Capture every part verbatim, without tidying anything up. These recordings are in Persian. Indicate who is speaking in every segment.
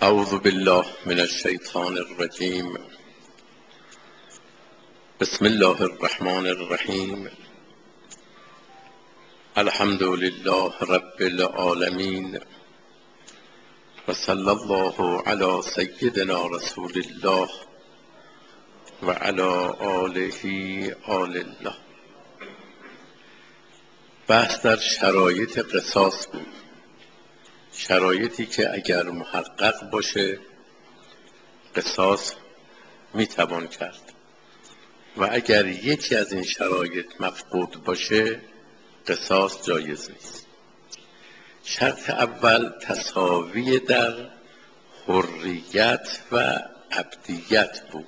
Speaker 1: اعوذ بالله من الشیطان الرجیم. بسم الله الرحمن الرحیم. الحمد لله رب العالمین و صلی الله علی سیدنا رسول الله و علی آله آل الله. بحث در شرایط قصاص بود، شرایطی که اگر محقق باشه قصاص میتوان کرد و اگر یکی از این شرایط مفقود باشه قصاص جایز نیست. شرط اول تساوی در حریت و عبدیت بود.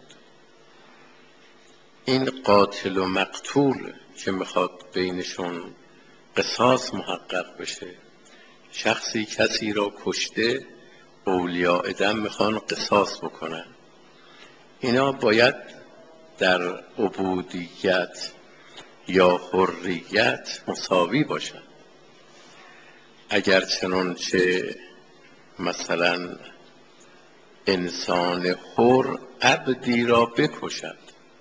Speaker 1: این قاتل و مقتول که میخواد بینشون قصاص محقق بشه، شخصی کسی را کشته، اولیاء دم میخوان قصاص بکنن، اینا باید در عبودیت یا حریت مساوی باشن. اگر چنانچه مثلا انسان حر عبدی را بکشد،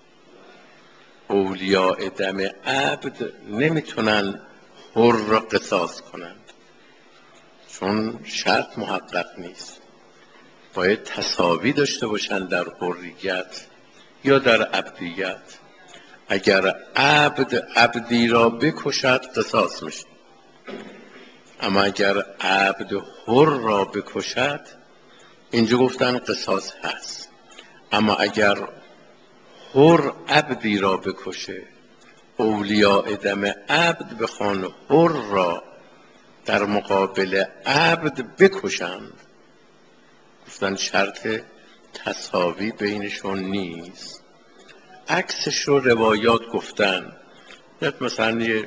Speaker 1: اولیاء دم عبد نمیتونن حر را قصاص کنند چون شرط محقق نیست. باید تساوی داشته باشند در حریت یا در عبدیت. اگر عبد عبدی را بکشد قصاص میشه، اما اگر عبد حر را بکشد اینجا گفتن قصاص هست. اما اگر حر عبدی را بکشه، اولیاء دم عبد بخوان حر را در مقابل عبد بکشند، گفتن شرط تساوی بینشون نیست. عکسش رو روایات گفتن، مثلا یه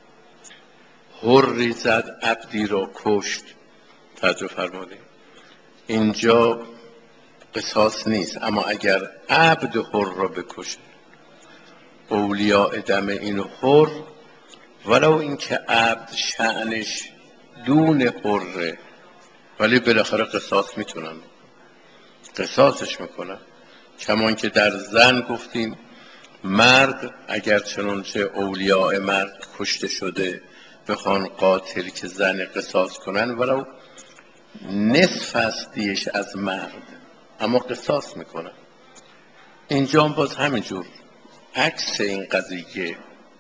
Speaker 1: حری زد عبدی را کشت، توجه فرمودید، اینجا قصاص نیست. اما اگر عبد حر را بکشه، اولیاء دم این حر، ولو اینکه عبد شأنش دون حره، ولی بالاخره قصاص میتونن قصاصش میکنن. کمان که در زن گفتیم مرد اگر چنانچه اولیاء مرد کشته شده بخوان قاتل که زن قصاص کنن، ولو نصف است دیش از مرد، اما قصاص میکنن. اینجا باز همینجور عکس این قضیه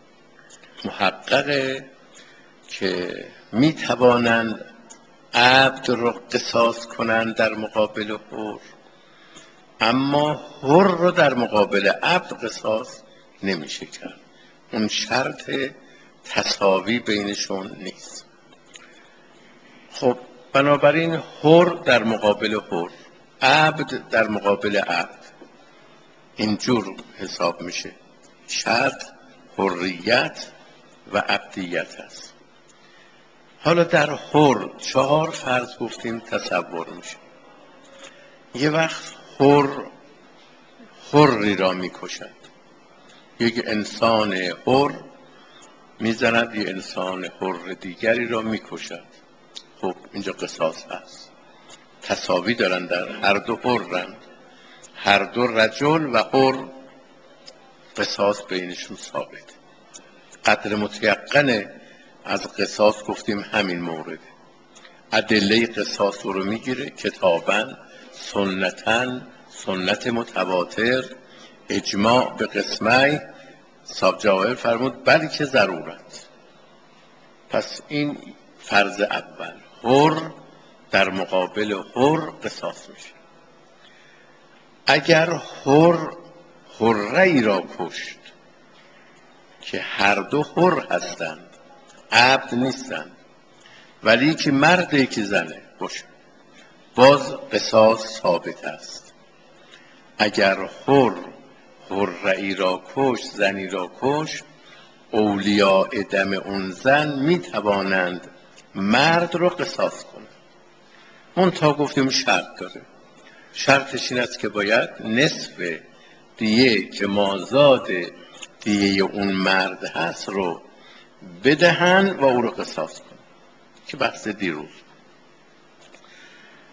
Speaker 1: محققه که میتوانند عبد رو قصاص کنند در مقابل حر، اما حر رو در مقابل عبد قصاص نمیشه کرد. اون شرط تساوی بینشون نیست. خب بنابراین حر در مقابل حر، عبد در مقابل عبد، اینجور حساب میشه. شرط حریت و عبدیت است. حالا در حر چهار فرض گفتیم تصور میشه. یه وقت حر حری را میکشد، یک انسان حر میزند یه انسان حر دیگری را میکشد، خب اینجا قصاص هست، تساوی دارن، در هر دو حرن، هر دو رجل و حر، قصاص بینشون ثابت. قدر متیقن از قصاص گفتیم همین مورد. ادله قصاص رو میگیره کتابن، سنتن، سنت متواتر، اجماع به قسمه، صاحب جواهر فرمود بلکه ضرورت. پس این فرض اول، حر در مقابل حر قصاص میشه. اگر حر حره ای را کشت که هر دو حر هستند، عبد نیستند، ولی که مرده که زنه باشه، باز قصاص ثابت است. اگر حر حره ای را کشت، زنی را کشت، اولیاء دم اون زن می توانند مرد رو قصاص کنند. منتها گفتیم شرط داره. شرطش این است که باید نصف دیه که مازاد دیه اون مرد هست رو بدهن و او رو قصاص کنن، که بحث دیروز.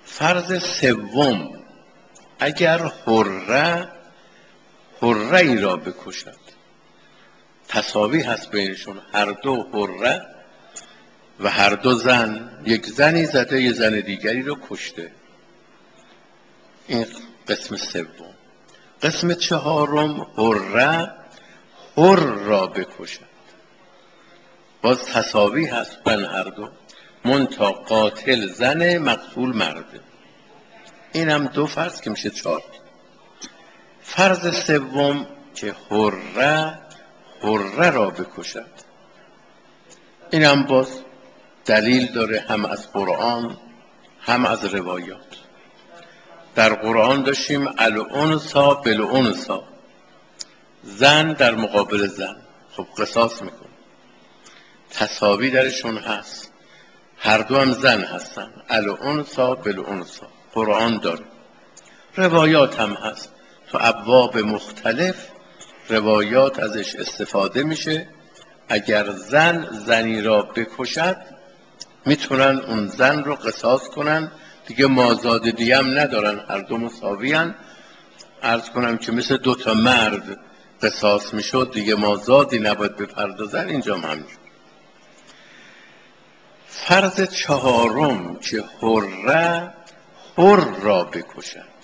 Speaker 1: فرض سوم، اگر حره حره ای را بکشد، تساوی هست بینشون، هر دو حره و هر دو زن، یک زنی زده یه زن دیگری رو کشته. این قسم سوم. قسم چهارم، حره حر را بکشد، باز تساوی هست بین هر دو، منتها قاتل زن مقتول مرده. این هم دو فرض که میشه چهار. فرض سوم که حره حره را بکشد، این هم باز دلیل داره، هم از قرآن هم از روایات. در قرآن داشتیم الانثی بالانثی، زن در مقابل زن، خب قصاص میکن، تساوی درشون هست، هر دو هم زن هستن، الانثی بالانثی، قرآن داره. روایات هم هست، تو ابواب مختلف روایات ازش استفاده میشه. اگر زن زنی را بکشد میتونن اون زن رو قصاص کنن، دیگه مازاد دیگه هم ندارن، هر دو مساوی هن. عرض کنم که مثل دوتا مرد قصاص میشد دیگه مازادی نباید بپردازن، اینجا هم همین. فرض چهارم که حره حر را بکشد،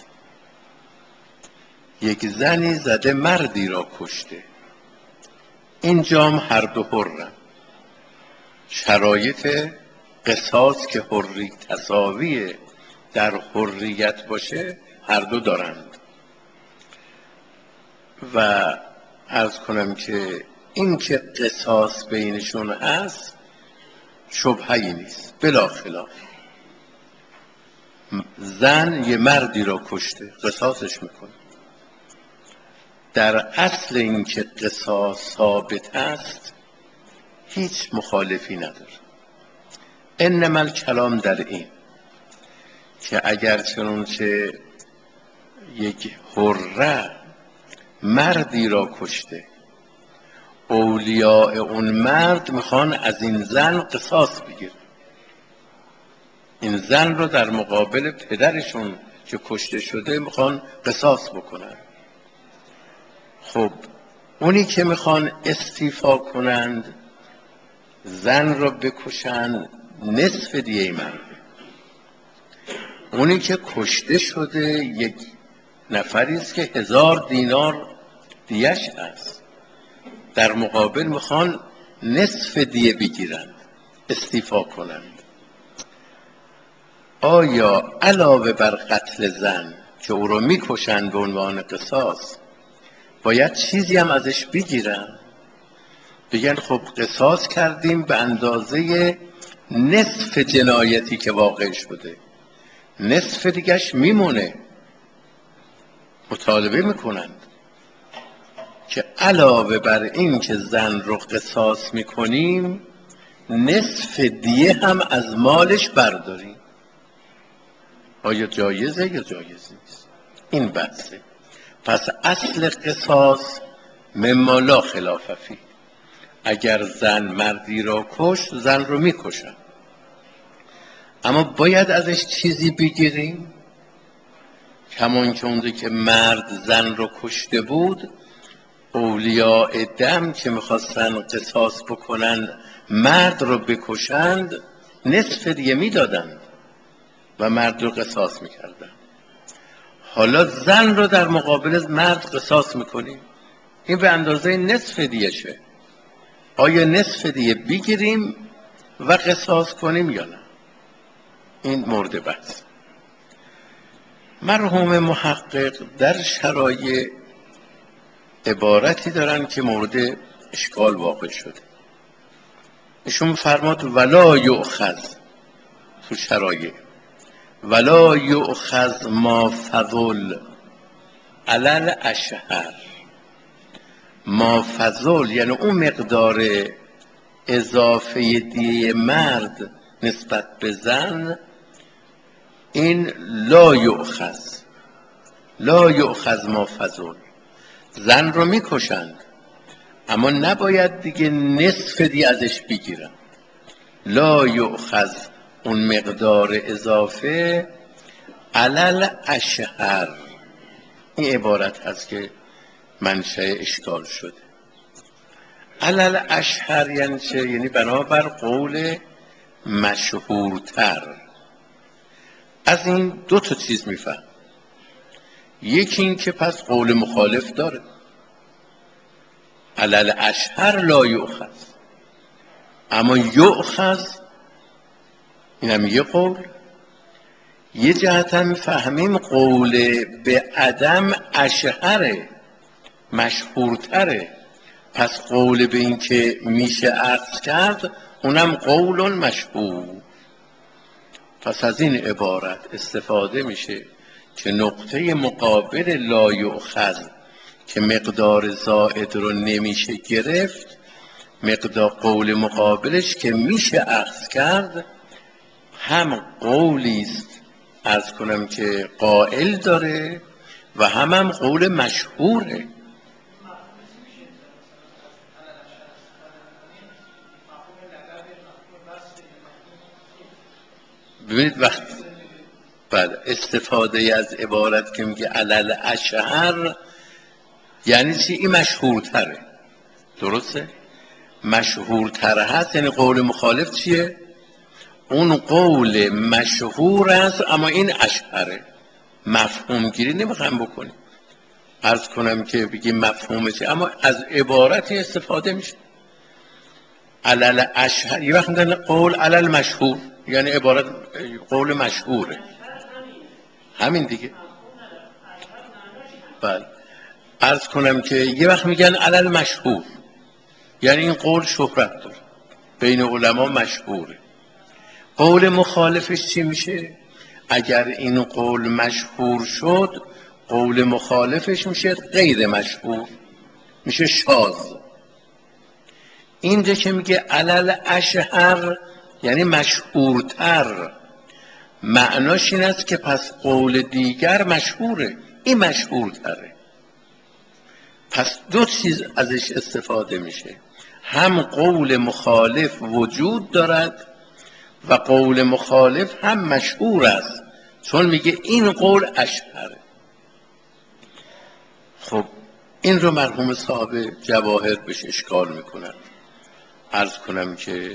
Speaker 1: یک زنی زده مردی را کشته، اینجا هم هر دو حرن. شرایط قصاص که حری تساوی در حریت باشه هر دو دارند. و عرض کنم که این که قصاص بینشون هست شبهه‌ای نیست، بلا خلاف. زن یه مردی را کشته، قصاصش میکنه. در اصل این که قصاص ثابت است هیچ مخالفی نداره. انما الکلام در این که اگر چنانچه یک حره مردی را کشته، اولیاء اون مرد میخوان از این زن قصاص بگیرن، این زن رو در مقابل پدرشون که کشته شده میخوان قصاص بکنن. خب اونی که میخوان استیفا کنند زن رو بکشن نصف دیه مرده، اونی که کشته شده یک نفری است که هزار دینار دیش است، در مقابل میخوان نصف دیه بگیرند، استیفا کنند. آیا علاوه بر قتل زن که او رو میکشند به عنوان قصاص باید چیزی هم ازش بگیرن؟ بگن خب قصاص کردیم به اندازه نصف جنایتی که واقع شده، نصف دیگهش میمونه. مطالبه میکنند که علاوه بر این که زن رو قصاص میکنیم نصف دیه هم از مالش برداریم. آیا جایزه یا جایز نیست؟ این بحثه. پس اصل قصاص مما لا خلاف فیه، اگر زن مردی را کشت زن رو میکشن، اما باید ازش چیزی بگیریم. کمان که اونده که مرد زن رو کشته بود، اولیاء دم که میخواستن قصاص بکنن مرد رو بکشند نصف دیگه میدادن و مرد رو قصاص میکردن. حالا زن رو در مقابل مرد قصاص میکنیم، این به اندازه نصف دیگه شه. آیا نصف دیگه بگیریم و قصاص کنیم یا نه؟ این مورد بحث. مرحوم محقق در شرایع عبارتی دارن که مورد اشکال واقع شده. ایشون فرماد ولا یؤخذ، تو شرایع ولا یؤخذ ما فضل علل اشهر. ما فضل یعنی اون مقدار اضافه دیه مرد نسبت به زن، این لا یؤخذ، لا یؤخذ ما فضل. زن رو میکشند اما نباید دیگه نصف دیگه ازش بگیرن. لا یؤخذ اون مقدار اضافه علل اشهر، این عبارت هست که منشأ اشکال شده. علل اشهر یعنی چه؟ یعنی بنابر قول مشهورتر. از این دو تا چیز میفهم. یکی این که پس قول مخالف داره، علل اشهر لا یؤخذ، اما یؤخذ اینم یه قول. یه جهتا میفهمیم قول به عدم اشهره، مشهورتره، پس قول به این که میشه عکس کرد اونم قول مشهور. پس از این عبارت استفاده میشه که نقطه مقابل لا یؤخذ که مقدار زائد رو نمیشه گرفت، مقدار قول مقابلش که میشه اخذ کرد هم قولی است عرض کنم که قائل داره و هم هم قول مشهوره. ببینید وقت بعد استفاده از عبارت که میگه علل اشهر یعنی چی؟ این مشهورتره، درسته؟ مشهورتر هست یعنی قول مخالف چیه؟ اون قول مشهور است اما این اشهره. مفهوم گیری نمیخوام بکنیم، عرض کنم که بگیم مفهوم چیه، اما از عبارتی استفاده میشه. علل اشهر یه وقت میگن قول علل مشهور، یعنی عبارت قول مشهوره، همین دیگه. بله، عرض کنم که یه وقت میگن علل مشهور، یعنی این قول شهرت داره، بین علما مشهوره. قول مخالفش چی میشه؟ اگر این قول مشهور شد قول مخالفش میشه غیر مشهور، میشه شاذ. اینجا که میگه علل اشهر یعنی مشهورتر، معناش این است که پس قول دیگر مشهوره، این مشهورتره. پس دو چیز ازش استفاده میشه، هم قول مخالف وجود دارد و قول مخالف هم مشهور است، چون میگه این قول اشهره. خب این رو مرحوم صاحب جواهر بهش اشکال میکنن. عرض کنم که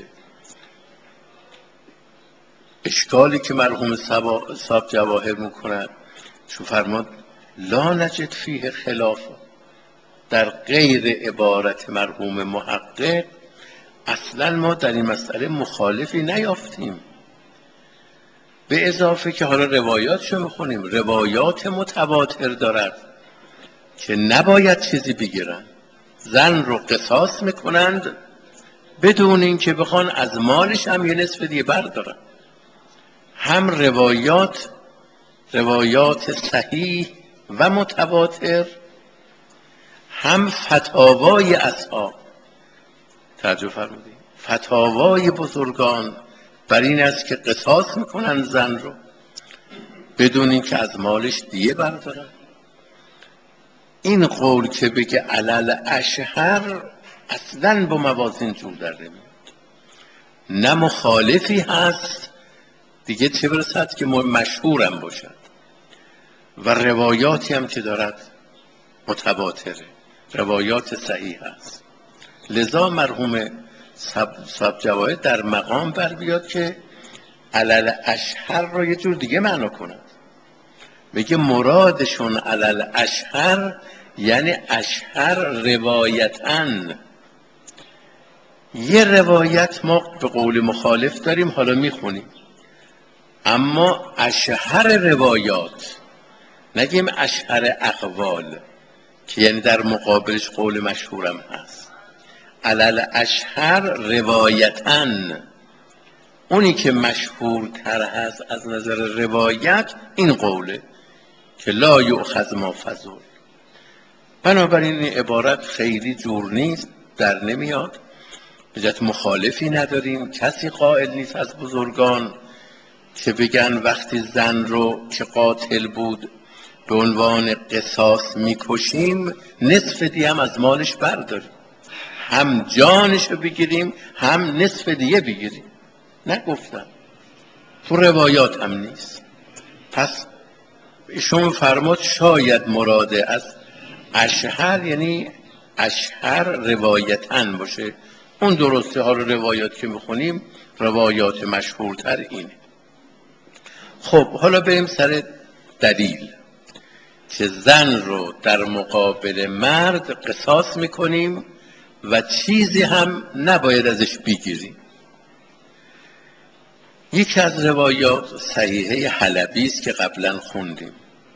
Speaker 1: اشکالی که مرحوم صاحب جواهر میکنن چون فرماد لا نجد فیه خلاف، در غیر عبارت مرحوم محقق اصلا ما در این مسئله مخالفی نیافتیم. به اضافه که حالا روایاتشو میخونیم، روایات متواتر دارد که نباید چیزی بگیرن، زن رو قصاص میکنند بدون اینکه بخوان از مالش هم یه نصف دیگه بردارن. هم روایات روایات صحیح و متواتر، هم فتاوای اصحاب. توجه فرمودید، فتاوای بزرگان بر این است که قصاص میکنن زن رو بدون اینکه از مالش دیه بردارن. این قول که بگه علل اشهر اصلا با موازین جور در نمیاد، نه مخالفی هست دیگه، چه برسد که مشهورم باشد، و روایاتی هم که دارد متواتره، روایات صحیح هست. لذا مرحوم صاحب جواهر در مقام بر بیاد که علل اشهر رو یه جور دیگه معنا کند، بگه مرادشون علل اشهر یعنی اشهر روایتن. یه روایت ما به قول مخالف داریم حالا میخونیم، اما اشهر روایات، نگیم اشهر اقوال که یعنی در مقابلش قول مشهورم هست. علل اشهر روایتن، اونی که مشهورتر هست از نظر روایت این قوله که لا یؤخذ ما فضل. بنابراین این عبارت خیلی جور نیست، در نمیاد، بجات مخالفی نداریم، کسی قائل نیست از بزرگان که بگن وقتی زن رو که قاتل بود به عنوان قصاص میکشیم نصف دیگه هم از مالش برداریم، هم جانش رو بگیریم هم نصف دیگه بگیریم. نگفتن، تو روایات هم نیست. پس ایشون فرمود شاید مراده از اشهر یعنی اشهر روایتن باشه. اون درسته، حالا روایات که میخونیم روایات مشهورتر اینه. خب حالا بریم سر دلیل که زن رو در مقابل مرد قصاص میکنیم و چیزی هم نباید ازش بگیریم. یکی از روایات صحیحه حلبی است که قبلا خوندیم،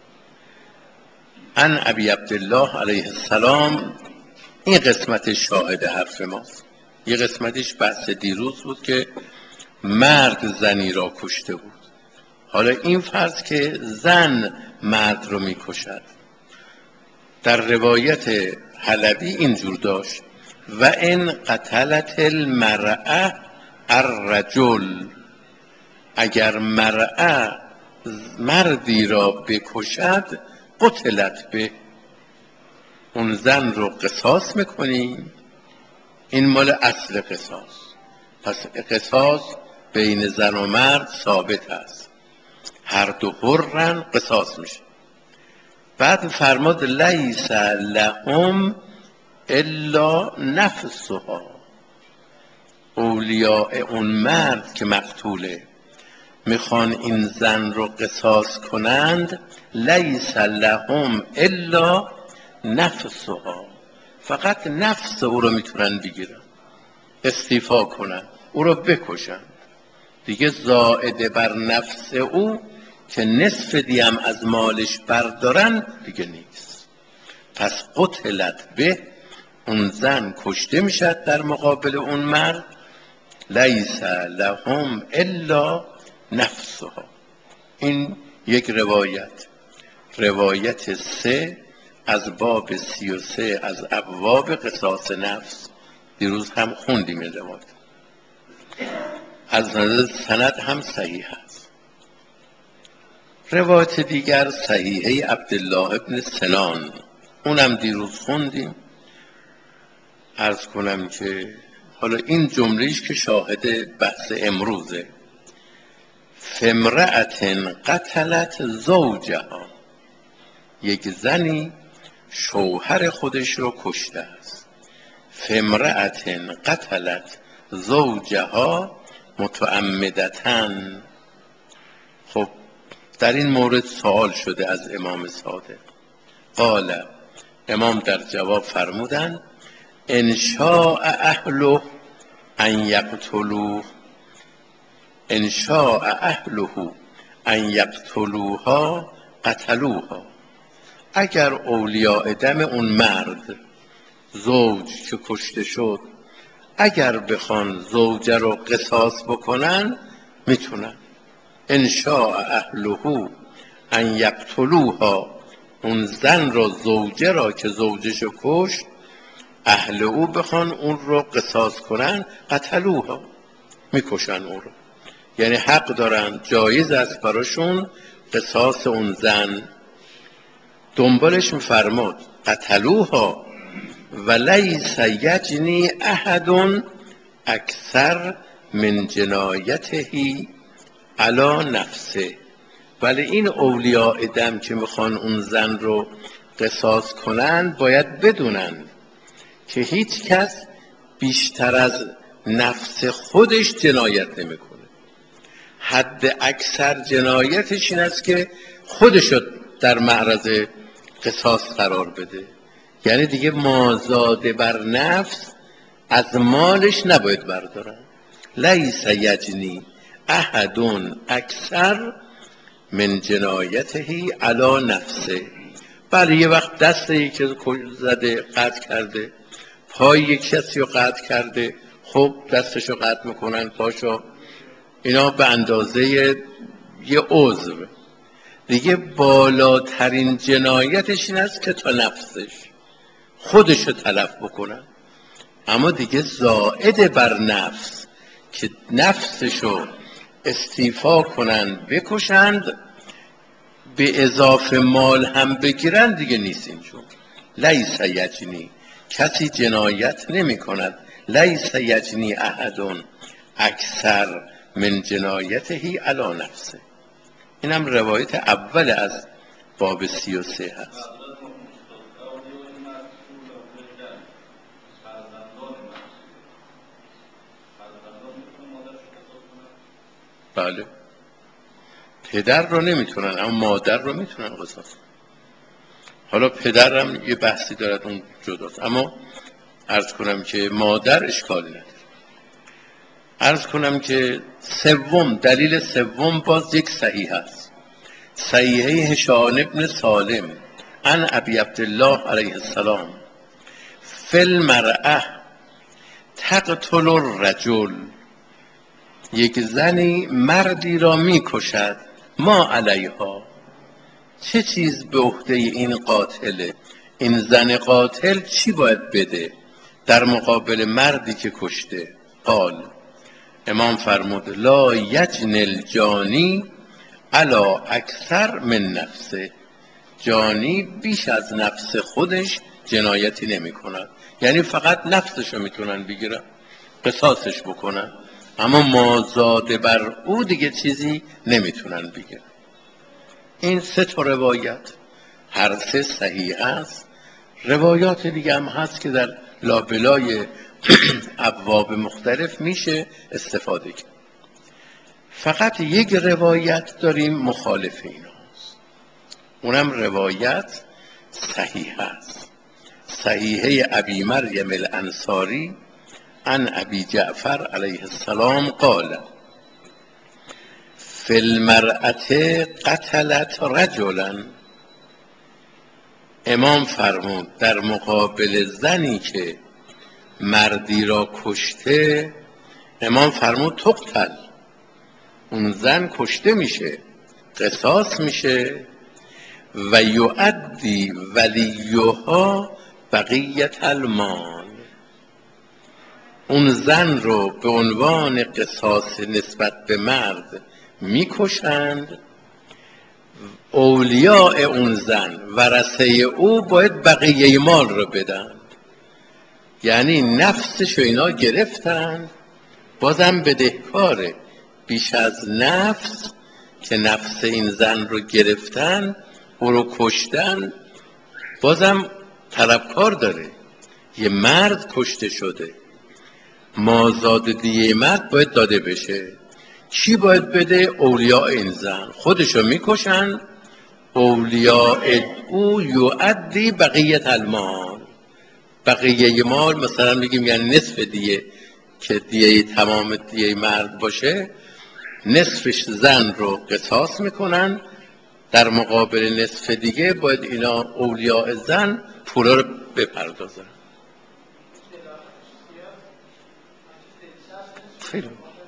Speaker 1: عن ابی عبدالله علیه السلام. این قسمت شاهد حرف ماست. یه قسمتش بحث دیروز بود که مرد زنی را کشته بود. حالا این فرض که زن مرد رو میکشد. در روایت حلبی اینجور داشت و ان قتلت المرأة الرجل، اگر مرأة مردی را بکشد قتلت به، اون زن رو قصاص میکنیم. این مال اصل قصاص. پس قصاص بین زن و مرد ثابت است، هر دو حرن قصاص میشه. بعد فرماد لیس لهم الا نفسها، اولیاء اون مرد که مقتوله میخوان این زن رو قصاص کنند، لیس لهم الا نفسها، فقط نفس او رو میتونن بگیرن، استیفا کنن، او رو بکشن. دیگه زائده بر نفس او که نصف دیم از مالش بردارن دیگه نیست. پس قتلت به، اون زن کشته میشد در مقابل اون مرد. لیس لهم الا نفسها. این یک روایت. روایت سه از باب سی و سه از ابواب قصاص نفس، دیروز هم خوندیم این روایت. از نظر سند هم صحیح است. روایت دیگر صحیحه عبدالله ابن سنان، اونم دیروز خوندیم. عرض کنم که حالا این جملهش که شاهد بحث امروزه، فمرأت قتلت زوجها، یک زنی شوهر خودش رو کشته است. فمرأت قتلت زوجها متعمدتن. خب در این مورد سوال شده از امام صادق. قال، امام در جواب فرمودند ان شاء اهله ان یقتلوه، ان شاء اهله ان یقتلوها قتلوها. اگر اولیاء دم اون مرد زوج که کشته شد اگر بخوان زوجه رو قصاص بکنن میتونن. ان شاء اهله ان یقتلوها، اون زن را زوجه را که زوجشو کشت اهل او بخوان اون رو قصاص کنن قتلوها، میکشن اون رو. یعنی حق دارن، جایز است براشون قصاص اون زن. دنبالش میفرماد قتلوها ولیس یجنی احد اکثر من جنایته علی نفسه. ولی این اولیاء دم که میخوان اون زن رو قصاص کنن باید بدونن که هیچ کس بیشتر از نفس خودش جنایت نمیکنه. حد اکثر جنایتش این است که خودشو در معرض قصاص قرار بده. یعنی دیگه مازاده بر نفس از مالش نباید بردارن. لیس یجنی احد اکثر من جنایته علی نفسه. بله یه وقت دست یکی زده قطع کرده، پای یک کسی رو قطع کرده، خب دستشو قطع میکنن، پاشو، اینا به اندازه یه عضو. دیگه بالاترین جنایتش این است که تا نفسش خودشو تلف بکنن. اما دیگه زائد بر نفس که نفسشو استیفا کنن بکشند به اضافه مال هم بگیرن دیگه نیست. اینجور لیس یجنی، کسی جنایت نمی کند. لیس یجنی احد اکثر من جنایته علی نفسه. اینم روایت اول از باب سی و سه هست. بله، پدر رو نمیتونن اما مادر رو میتونن قصاص. حالا پدرم یه بحثی دارد اون جداست، اما عرض کنم که مادر اشکالی نداره. عرض کنم که سوم، دلیل سوم باز یک صحیح است، صحیحه هشام ابن سالم عن ابی عبدالله علیه السلام فی المرأة تقتل الرجل، یک زنی مردی را میکشد، ما علیها، چه چیز به عهده این قاتله، این زن قاتل چی باید بده در مقابل مردی که کشته؟ قال، امام فرمود لا یجن الجانی علا اکثر من نفسه، جانی بیش از نفس خودش جنایتی نمی کند. یعنی فقط نفسشو میتونن بگیرن، قصاصش بکنن، اما مازاد بر او دیگه چیزی نمیتونن بگیرن. این سه تا روایت هر سه صحیح است. روایات دیگه هم هست که در لابلای ابواب مختلف میشه استفاده کرد. فقط یک روایت داریم مخالف ایناست، اونم روایت صحیح است، صحیحه ابی مریم الانصاری عن ابی جعفر علیه السلام قال فی المرأة قتلت رجلا، امام فرمود در مقابل زنی که مردی را کشته، امام فرمود تقتل، اون زن کشته میشه، قصاص میشه، و یؤدی ولیها بقیت المال، اون زن رو به عنوان قصاص نسبت به مرد میکشند، اولیاء اون زن ورثه او باید بقیه مال رو بدن. یعنی نفسش رو اینا گرفتن، بازم بدهکاره بیش از نفس که نفس این زن رو گرفتن، او رو کشتن، بازم طلبکار داره. یه مرد کشته شده، مازاد دیه مرد باید داده بشه. چی باید بده؟ اولیاء این زن خودشو میکشن، اولیاء او یؤدی بقیت المال، بقیه مال مثلا بگیم یعنی نصف دیه که دیه تمام دیه مرد باشه، نصفش زن رو قصاص میکنن، در مقابل نصف دیگه باید اینا اولیاء زن پولا رو بپردازن. خیلی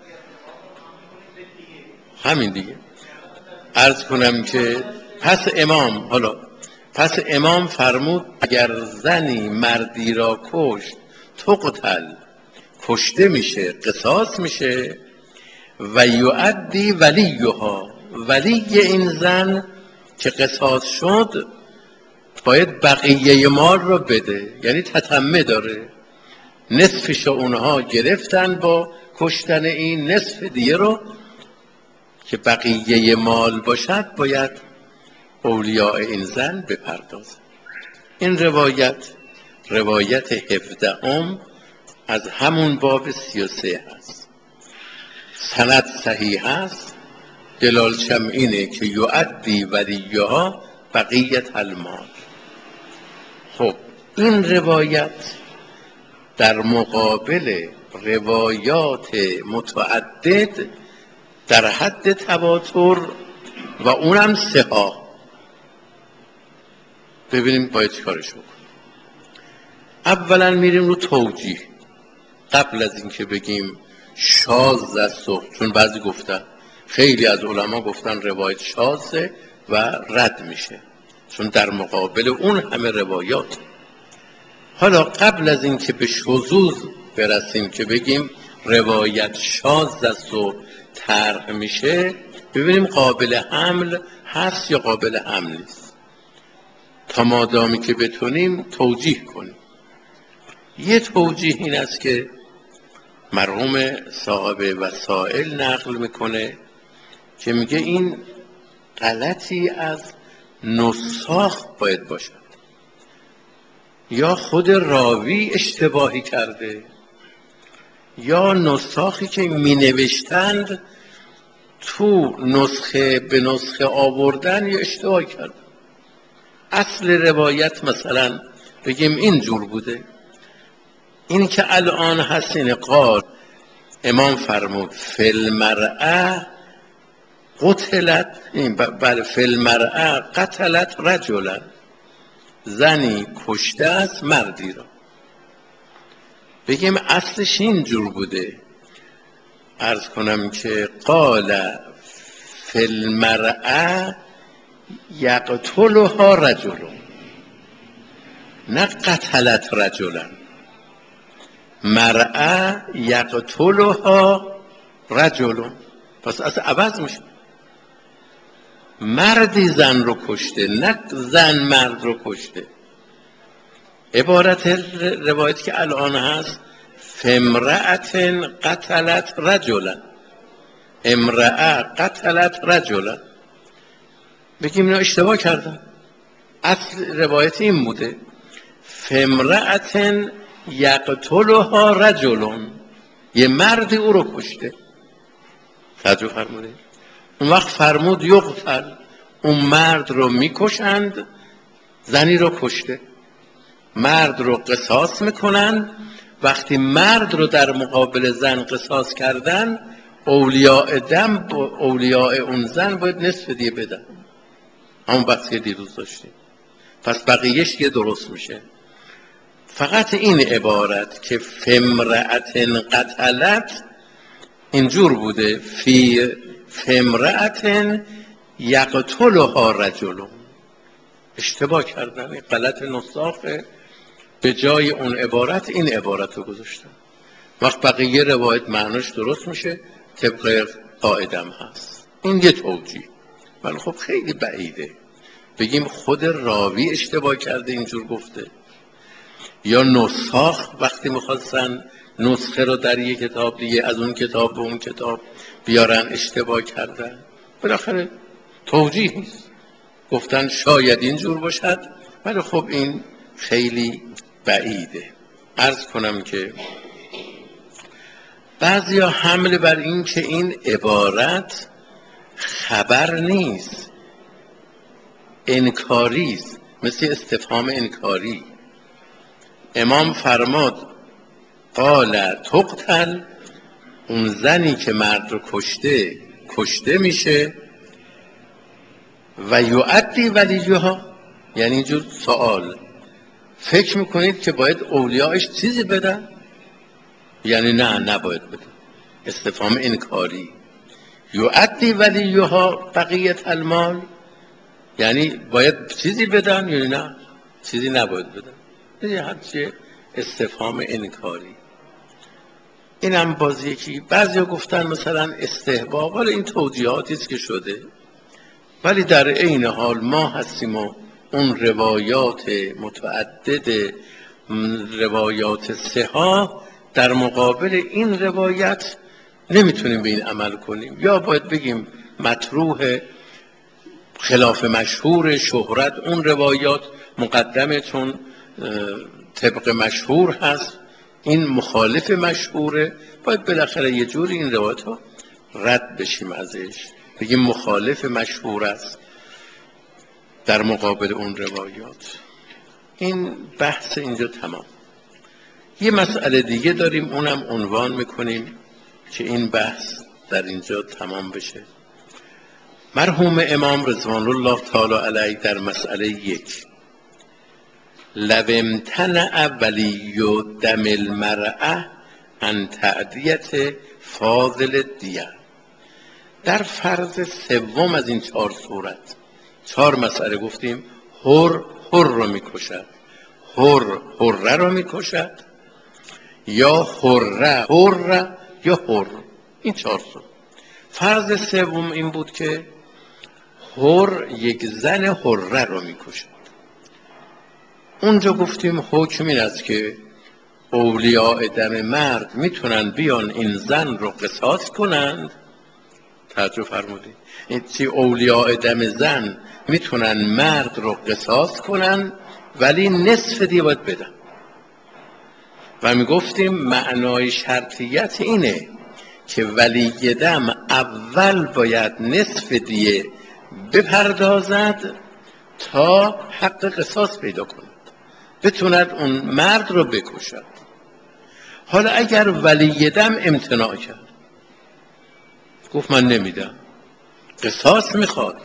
Speaker 1: همین دیگه. عرض کنم که پس امام حالا پس امام فرمود اگر زنی مردی را کشت تقتل، کشته میشه، قصاص میشه، و یؤدی ولیها، ولی این زن که قصاص شد باید بقیه مال رو بده. یعنی تتمه داره، نصفش اونها گرفتن با کشتن این، نصف دیگه رو که بقیه مال باشد باید اولیاء این زن بپردازن. این روایت روایت هفدهم از همون باب سی و سه هست، سند صحیح هست، دلالشم اینه که یؤدی ولیها بقیت المال. خب این روایت در مقابل روایات متعدد در حد تواتر و اونم صحاح، ببینیم باید چیکارش بکنیم. اولا میریم رو توجیه، قبل از اینکه بگیم شاذ است، چون بعضی گفتن، خیلی از علما گفتن روایت شاذه و رد میشه چون در مقابل اون همه روایات. حالا قبل از اینکه به شذوذ برسیم که بگیم روایت شاذ است و طرح میشه، ببینیم قابل حمل هست یا قابل حمل نیست، تا مادامی که بتونیم توجیه کنیم. یه توجیه این است که مرحوم صاحب وسائل نقل میکنه که میگه این غلطی از نساخ باید باشد، یا خود راوی اشتباهی کرده یا نساخی که می نوشتند تو نسخه به نسخه آوردن یا اشتباه کردن. اصل روایت مثلا بگیم اینجور بوده، این که الان حسین قال امام فرمود فی المرأة قتلت، این بله فی المرأة قتلت رجلا، زنی کشته است مردی را. بگیم اصلش اینجور بوده، عرض کنم که قال فی المرأة یقتلها رجل، نه قتلت رجلا، مرأة یقتلها رجل، پس اصلا عوض میشه، مردی زن رو کشته نه زن مرد رو کشته. عبارت روایت که الان هست فامرأة قتلت رجلا، امرأة قتلت رجلا، بگیم اینا اشتباه کردن. اصل روایت این بوده فامرأة یقتلها رجل، یه مردی او رو کشته. توجه فرمودید؟ اون وقت فرمود یقتل، اون مرد رو میکشند، زنی رو کشته، مرد رو قصاص میکنن. وقتی مرد رو در مقابل زن قصاص کردن، اولیاء دم اولیاء اون زن باید نصف دیه بدن، همون بحثی دیروز داشتیم. پس بقیهش یه درست میشه. فقط این عبارت که فامرأة قتلت اینجور بوده فی فامرأة یقتلها رجل، اشتباه کردن، غلط نساخه، به جای اون عبارت این عبارت رو گذاشتن. وقت بقیه روایت معناش درست میشه، طبق قاعدم هست. این یه توجیه، ولی خب خیلی بعیده بگیم خود راوی اشتباه کرده اینجور گفته، یا نساخ وقتی میخواستن نسخه رو در یک کتاب دیگه از اون کتاب به اون کتاب بیارن اشتباه کردن. بالاخره توجیه نیست، گفتن شاید اینجور باشد، ولی خب این خیلی بعیده. عرض کنم که بعضیا حمل بر این که این عبارت خبر نیست، انکاری است، مثل استفهام انکاری. امام فرماد قال تقتل، اون زنی که مرد رو کشته کشته میشه، و یؤدی ولیها، یعنی اینجور سوال فکر میکنید که باید اولیاءش چیزی بدن؟ یعنی نه نباید بدن، استفهام انکاری. یؤدی ولیها بقیت المال، یعنی باید چیزی بدن یعنی نه چیزی نباید بدن، یعنی همچه استفهام انکاری. این هم باز یکی. بعضی ها گفتن مثلا استحباب، ولی این توجیهاتی است که شده، ولی در عین حال ما هستیم و اون روایات متعدد روایات صحاح در مقابل این روایت نمیتونیم به این عمل کنیم، یا باید بگیم مطروح، خلاف مشهور، شهرت اون روایات مقدمه چون طبق مشهور هست، این مخالف مشهوره، باید بالاخره یه جوری این روایت ها رد بشیم ازش، بگیم مخالف مشهور است در مقابل اون روایات. این بحث اینجا تمام. یه مسئله دیگه داریم، اونم عنوان میکنیم که این بحث در اینجا تمام بشه. مرحوم امام رضوان الله تعالی علیه در مسئله یک لو امتنع ولی دم المرأة عن تعدیت فاضل دیه، در فرض سوم از این چهار صورت، چهار مسئله گفتیم، حر حر رو میکشد، حر حره رو میکشد، یا حره حر یا حر، این چهار صورت. فرض سوم این بود که حر یک زن حره رو میکشد. اونجا گفتیم حکم این است که اولیاء دم مرد میتونن بیان این زن رو قصاص کنند. توجه فرمودید؟ این چی اولیاء دم زن میتونن مرد رو قصاص کنن ولی نصف دیه باید بدن. و میگفتیم معنای شرطیت اینه که ولی دم اول باید نصف دیه بپردازد تا حق قصاص پیدا کند، بتوند اون مرد رو بکشد. حالا اگر ولی دم امتناع کرد، گفت من نمیدم، قصاص میخواد،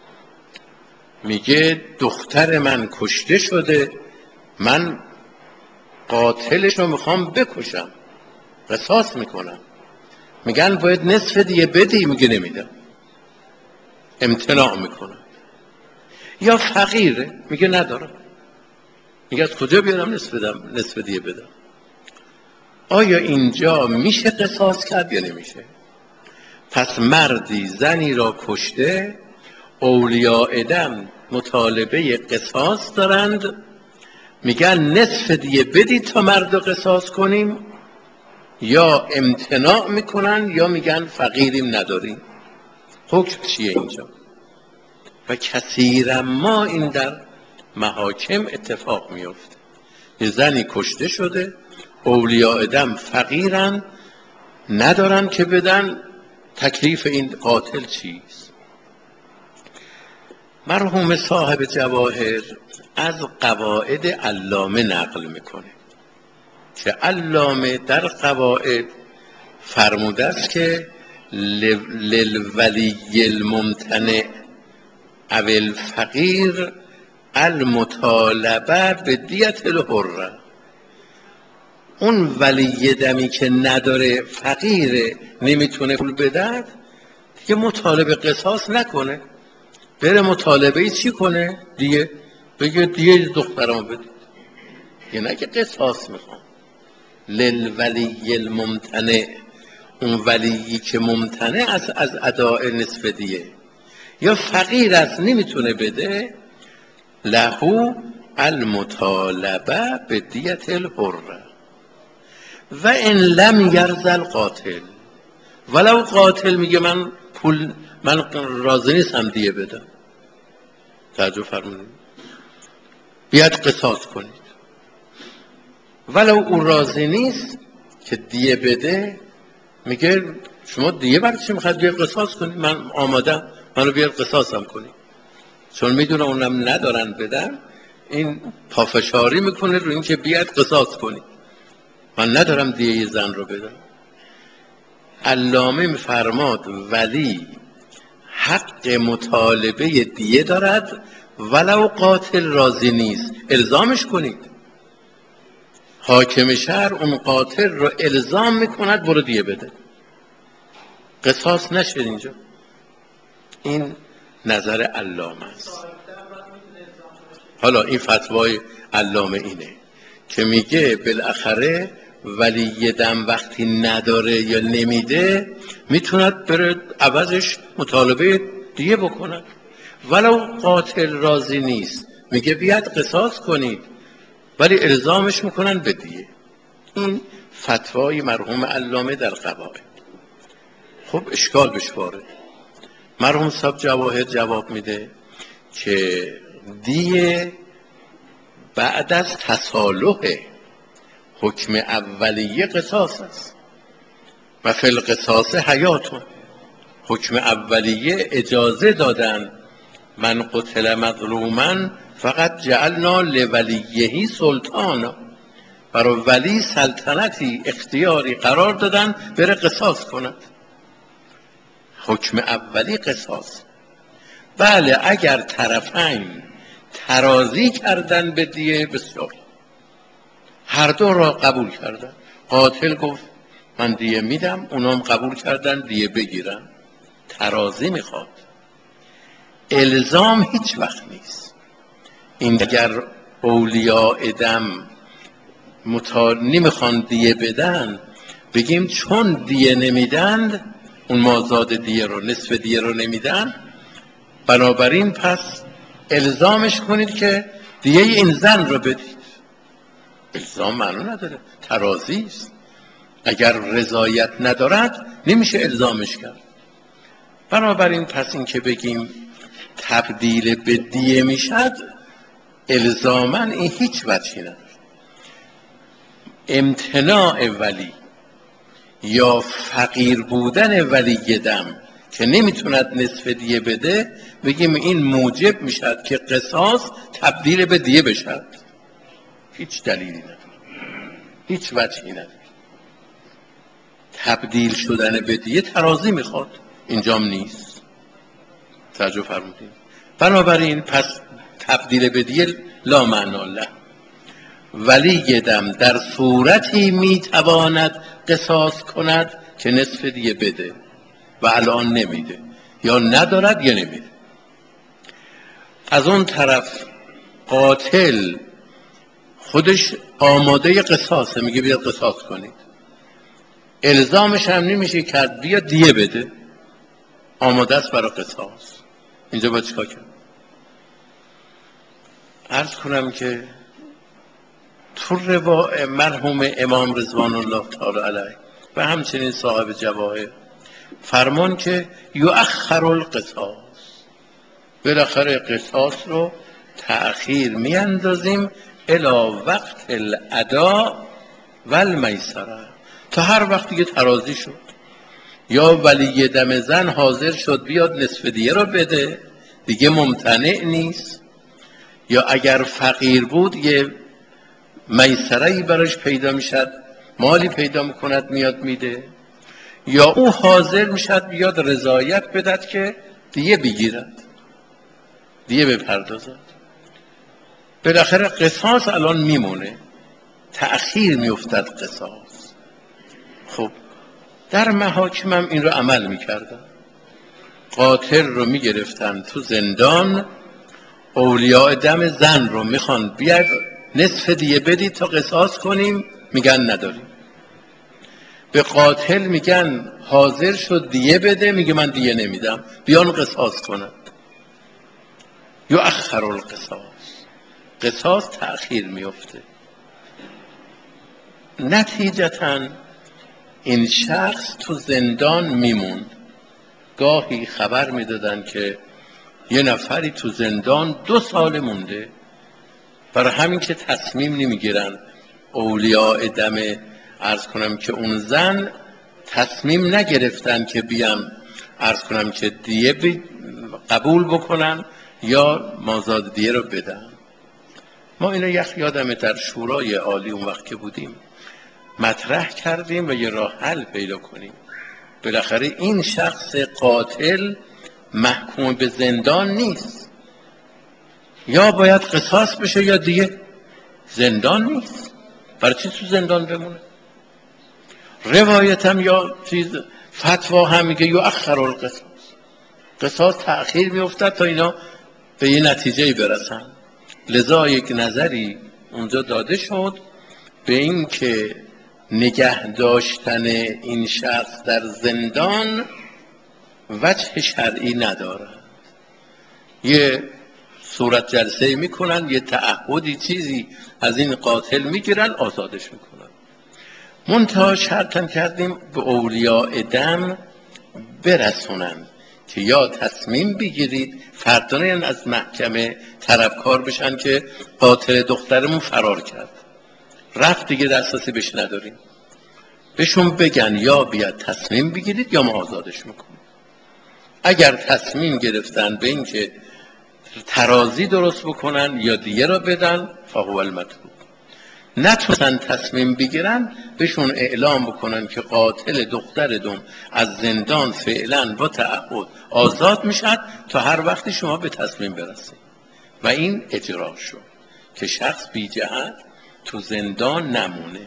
Speaker 1: میگه دختر من کشته شده، من قاتلش رو میخوام بکشم، قصاص میکنم، میگن باید نصف دیگه بدی، میگه نمیدم، امتناع میکنم. یا فقیره، میگه ندارم، میگه از کجا بیارم نصف بدم، نصف دیگه بدم. آیا اینجا میشه قصاص کرد یا نمیشه؟ پس مردی زنی را کشته، اولیاء دم مطالبه قصاص دارند، میگن نصف دیگه بدید تا مرد رو قصاص کنیم، یا امتناع میکنن یا میگن فقیریم نداریم. حکم چیه اینجا؟ و کثیرا ما این در محاکم اتفاق میفته، یه زنی کشته شده، اولیاء دم فقیرن، ندارن که بدن، تکلیف این قاتل چیست؟ مرحوم صاحب جواهر از قواعد علامه نقل میکنه که علامه در قواعد فرموده است که للولی الممتنع او الفقیر المطالبه به دیت الحره. اون ولی دمی که نداره، فقیره، نمیتونه پول بدهد، دیگه مطالبه قصاص نکنه، بره مطالبه چی کنه؟ دیگه بگه دیگه دخترام بدید، یه نه که قصاص میخوام. للولی الممتنع، اون ولیی که ممتنع از از اداء نصف دیه، یا فقیر است نمیتونه بده، لهو المطالبه به دیت الحره. و ان لم یرزل قاتل، ولو قاتل میگه من پول، من راضی نیستم دیه بدم، توجه فرمودید، بیاد قصاص کنید، ولو او راضی نیست که دیه بده، میگه شما دیگه برای چی میخواد بیاد قصاص کنی؟ من آمادم، منو بیاد قصاصم کنی. چون میدونه اونم ندارن بدن، این پافشاری میکنه رو این که بیاد قصاص کنی، من ندارم دیگه یه زن رو بدم. علامه میفرماد ولی حق مطالبه دیه دارد ولو قاتل راضی نیست، الزامش کنید. حاکم شهر اون قاتل رو الزام میکند برو دیه بده، قصاص نشه اینجا. این نظر علامه است. حالا این فتوای علامه اینه که میگه بالاخره ولی دم وقتی نداره یا نمیده، میتوند بره عوضش مطالبه دیه بکند، ولو قاتل راضی نیست، میگه بیاد قصاص کنید، ولی الزامش میکنن به دیه. این فتوای مرحوم علامه در قواعد. خب اشکال بهش وارد. مرحوم صاحب جواهر جواب میده که دیه بعد از تصالح حکم اولیه قصاص است و فی القصاص حیاتون. حکم اولیه اجازه دادن من قتل مظلوما فقط جعلنا لولیهی سلطانا، برای ولی سلطنتی اختیاری قرار دادن بره قصاص کند. حکم اولی قصاص. بله اگر طرفین ترازی کردن به دیه، بسیار، هر دو را قبول کردن، قاتل گفت من دیه میدم، اونام قبول کردن دیه بگیرن، ترازی میخواد، الزام هیچ وقت نیست. این اگر اولیاء دم مطال نمیخوان دیه بدن، بگیم چون دیه نمیدن، اون مازاد دیه رو، نصف دیه رو نمیدن، بنابراین پس الزامش کنید که دیه این زن رو بدید. الزام معنا نداره، ترازی است. اگر رضایت ندارد نمیشه الزامش کرد. بنابراین پس این که بگیم تبدیل به دیه میشد الزاماً این هیچ وجهی نداره. امتناع ولی یا فقیر بودن ولی دم که نمیتوند نصف دیه بده، بگیم این موجب میشد که قصاص تبدیل به دیه بشد. هیچ دلیلی نداره، هیچ وجهی نداره. تبدیل شدن به دیه ترازی میخواد، اینجام نیست. توجه فرمودید؟ بنابراین پس تبدیل به دیه لا معنا له. ولی دم در صورتی میتواند قصاص کند که نصف دیه بده و الان نمیده، یا ندارد یا نمیده. از اون طرف قاتل خودش آماده قصاصه، میگه بیاد قصاص کنید، الزامش هم نمیشه کرد بیا دیه بده، آماده است برای قصاص. اینجا باید چیکار کنم؟ عرض کنم که تو روای مرحوم امام رضوان الله تعالی علیه و همچنین صاحب جواهر فرمان که یؤخر القصاص، بالاخره قصاص رو تأخیر میاندازیم الی وقت الاداء و المیسره، تا هر وقتی که ترازی شد یا ولی دم زن حاضر شد بیاد نصف دیه رو بده، دیگه ممتنع نیست، یا اگر فقیر بود یه میسره‌ای براش پیدا میشد، مالی پیدا میکند میاد میده، یا او حاضر میشد بیاد رضایت بدد که دیه بگیرد، دیه بپردازد. بالاخره قصاص الان میمونه، تأخیر میافتد قصاص. خب در محاکم هم این رو عمل میکردن، قاتل رو میگرفتن تو زندان، اولیاء دم زن رو میخوان بیاد نصف دیه بدید تا قصاص کنیم، میگن نداریم. به قاتل میگن حاضر شد دیه بده، میگه من دیه نمیدم، بیان قصاص کنن. یؤخر القصاص، قصاص تأخیر میفته. نتیجتاً این شخص تو زندان میموند. گاهی خبر میدادن که یه نفری تو زندان دو سال مونده، برای همین که تصمیم نمیگیرن اولیاء دم، عرض کنم که اون زن تصمیم نگرفتن که بیان عرض کنم که دیه قبول بکنن یا مازاد دیه رو بدن. ما اینو یک یادمه در شورای عالی اون وقت که بودیم مطرح کردیم و یه راه حل پیدا کنیم. بالاخره این شخص قاتل محکوم به زندان نیست، یا باید قصاص بشه یا دیگه زندان نیست، برای چی تو زندان بمونه؟ روایت هم یا چیز فتوا هم میگه یؤخر القصاص، قصاص تأخیر میافتد تا اینا به یه نتیجه برسن. لذا یک نظری اونجا داده شد به این که نگه داشتن این شخص در زندان وجه شرعی ندارد. یه صورت جلسه میکنن، یه تعهدی چیزی از این قاتل میگیرن، آزادش میکنن. منتها شرطم کردیم به اولیاء دم برسونن که یا تصمیم بگیرید، فردا نیان از محکمه طلبکار بشن که قاتل دخترمون فرار کرد رفت دیگه دسترسی بهش نداریم، بهشون بگن یا بیاد تصمیم بگیرید یا ما آزادش میکنیم. اگر تصمیم گرفتن به این که ترازی درست بکنن یا دیگه را بدن فهو المطلوب، نتونن تصمیم بگیرن بهشون اعلام بکنن که قاتل دخترتون از زندان فعلا با تعهد آزاد میشد تا هر وقتی شما به تصمیم برسید. و این اجرا شد که شخص بی جهت تو زندان نمونه.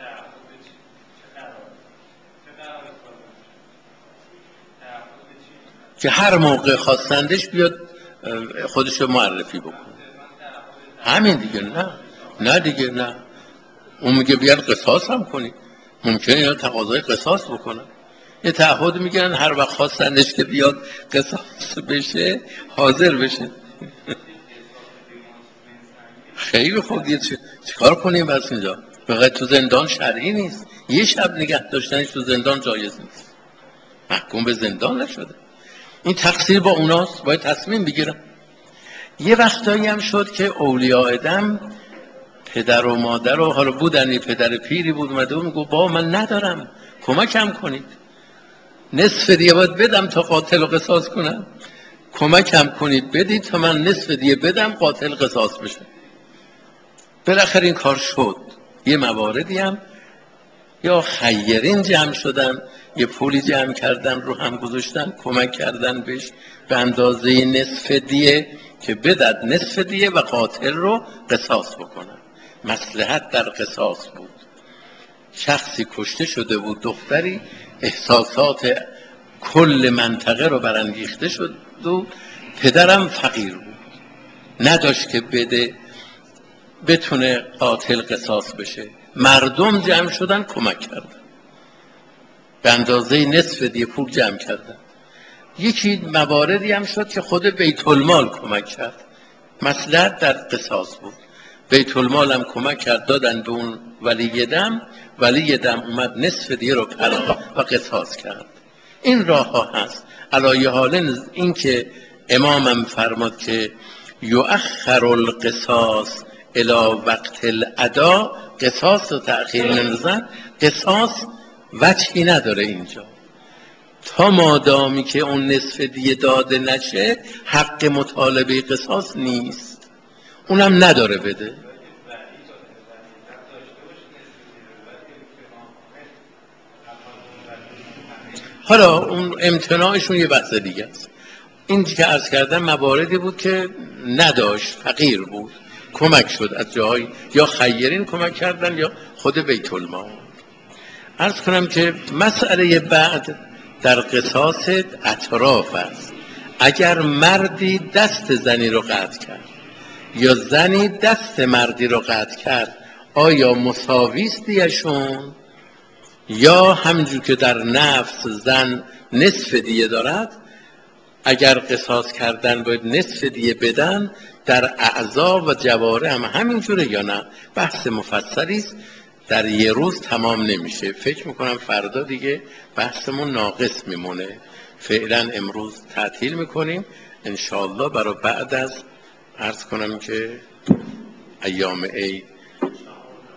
Speaker 1: که هر موقع خواستندش بیاد خودشو معرفی بکنه، همین دیگه. نه نه دیگه نه، اون میگه بیاد قصاص هم کنی، ممکنه اینا تقاضای قصاص بکنن، یه تعهد میگن هر وقت خواستندش که بیاد قصاص بشه حاضر بشه. خیلی خوب دیگه چیکار کنیم بس اینجا؟ فقط تو زندان شرعی نیست، یه شب نگه داشتنش تو زندان جایز نیست، محکوم به زندان نشده. این تقصیر با اوناست، باید تصمیم بگیرم. یه وقتایی هم شد که اولیاء دم پدر و مادر و حالا بودن، پدر پیری بود اومده و میگو با من ندارم کمکم کنید، نصف دیگه باید بدم تا قاتل رو قصاص کنم، کمکم کنید بدید تا من نصف دیگه بدم قاتل قصاص بشه. بالاخره این کار شد. یه مواردی هم یا خیرین جمع شدن، یه پولی جمع کردن رو هم گذاشتن کمک کردن بهش به اندازه نصف دیه که بدد نصف دیه و قاتل رو قصاص بکنن. مصلحت در قصاص بود. شخصی کشته شده بود، دختری، احساسات کل منطقه رو برانگیخته شد و پدرم فقیر بود، نداشت که بده بتونه قاتل قصاص بشه. مردم جمع شدن کمک کردن، به اندازه نصف دیه پول جمع کردن. یکی مواردی هم شد که خود بیت المال کمک کرد، مصلحت در قصاص بود. بیت المال هم کمک کرد، دادن به اون ولی دم، ولی دم اومد نصف دیه رو پرداخت و قصاص کرد. این راه ها هست. علایه حال این که امامم فرماد که یؤخر القصاص الی وقت الادا، قصاص رو تأخیر نمی‌دن. قصاص وجهی نداره اینجا تا مادامی که اون نصف دیه داده نشه حق مطالبه قصاص نیست، اونم نداره بده. حالا اون امتناعشون یه بحث دیگه است. این که عرض کردم مواردی بود که نداشت، فقیر بود، کمک شد از جاهای یا خیرین کمک کردن یا خود بیت المال. عرض کنم که مسئله بعد در قصاص اطراف است. اگر مردی دست زنی رو قطع کرد یا زنی دست مردی رو قطع کرد، آیا مساویست دیشون یا همجور که در نفس زن نصف دیه دارد؟ اگر قصاص کردن باید نصف دیه بدن، در اعضا و جواره هم همینجوره یا نه؟ بحث مفصلی است، در یه روز تمام نمیشه. فکر میکنم فردا دیگه بحثمون ناقص میمونه. فعلا امروز تعطیل میکنیم، انشاءالله برای بعد از عرض کنم که ایام عید